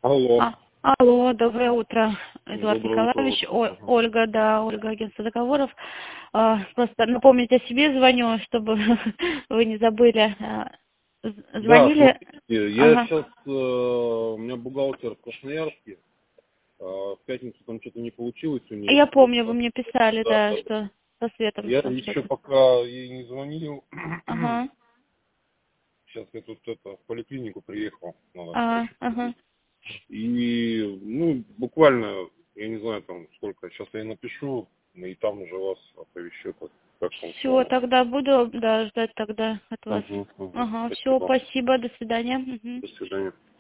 Алло. Алло, доброе утро, Эдуард Доброе утро. Николаевич. Ольга, да, Ольга, агентство договоров. Просто напомнить о себе звоню, чтобы вы не забыли. Да, Звонили? смотрите, я Ага. сейчас, у меня бухгалтер в Красноярске, в пятницу там что-то не получилось у нее. Я помню, вы мне писали, Да, да, да. что со светом Я там еще что-то. пока ей не звонил. Ага. Сейчас я тут в поликлинику приехал, надо Ага. еще Ага. сходить. И, буквально, я не знаю там сколько, сейчас я ей напишу, и там уже вас оповещу, как там Все, что. тогда буду, да, ждать тогда от вас. Угу. Ага, все, Спасибо. спасибо, до свидания. Мгм. До свидания.